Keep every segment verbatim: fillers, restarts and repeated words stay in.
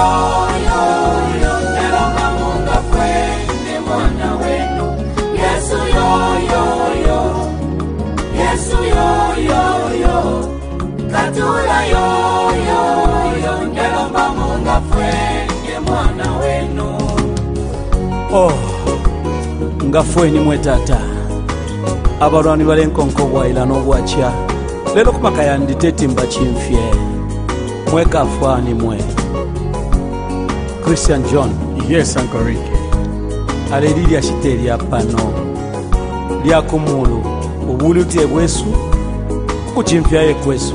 yo yo yo nelomba munga fwene mwana wenu Yesu yo yo yo Yesu yo yo yo katula yo yo yo nelomba munga fwene mwana wenu. Oh ngafweni mwe tata abalwani balenkonko bwaila n'obwakya lelo kumaka yanditetimba chimfye mwe kafwani mwe Christian John. Yes, Uncle Ricky. Aleli lya shiteli ya pano lya kumulu ubuli utie bwesu kuchimfya ye kwesu.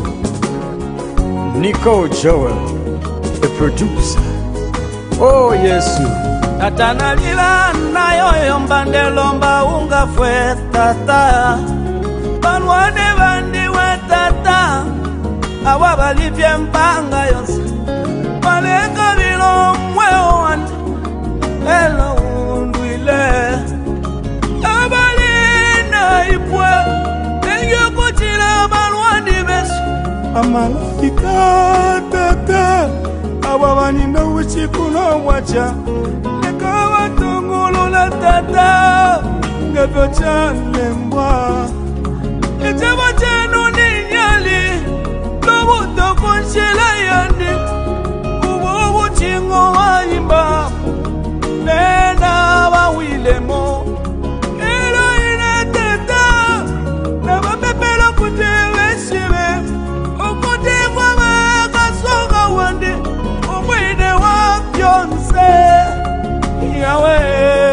Nico Joel, the producer. Oh Yesu Tatana lila na yoyo mbande lomba unga fwe tata Banwane bandi we tata Awa balipye mpanga yonsi Malenga bilo mweo wandi Elo undwile Abali na ipwe Tenyo kuchila balwani besu Amalafika tata Awa bani na uchiku na wacha Nekawa tungulu na tata Ngevyo chane mwa Echewa chenu ni nyali Lobu tokunshila yandi Ubu ubu chingo waimba Nena wawile mo Elo ina tata Na wapepelo kutewe shive Ukute mwa kasoga wandi Umwine wa pyonse Yahweh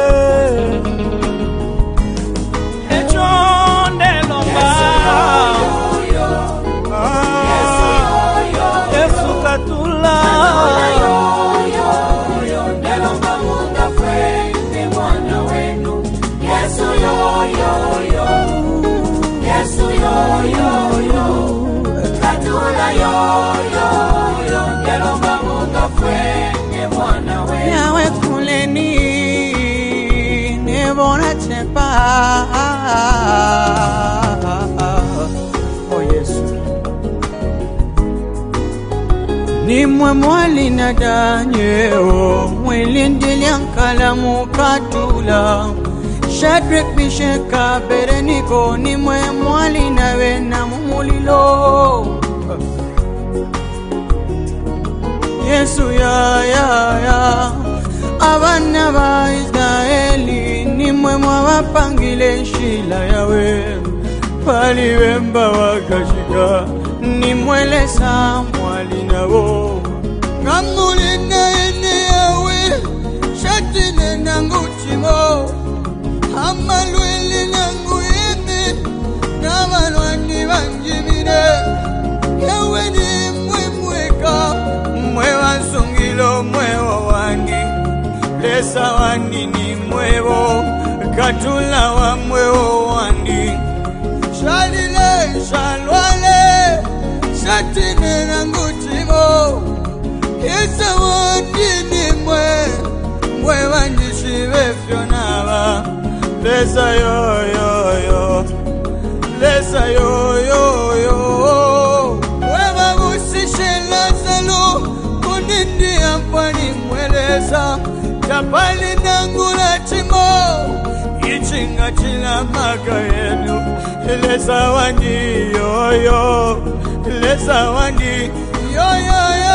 Oh Yesu Nimwe mwali na Daniel Mwilindi liankala mukatula Shadrach, Meshach, Abednego Nimwe mwali na wena mumulilo Yesu ya ya ya Abana ba Israeli Nimwe mwabapangile shila yawe Pali wemba wakashika Nimwelesa mwali nabo Ngamuli na ene yawe Shatine nanguchimo Amalweli nanguyeme Namalwani banjimine Yawe ni mwe mweka Mwe wansungilo mwe wawani Lesa wani ni mwewo Katula wa mwewo wani Shalile shalwale Shatine nangutimo Yesa wani ni mwe Mwe wanjishive fyonaba Lesa yo yo yo Lesa yo yo yo Weba busishe lazalo Kunindi ampani mweleza Tapali nangula chimo Ichinga chila maka yenu Lesa wandi yo yo Lesa wandi yo yo yo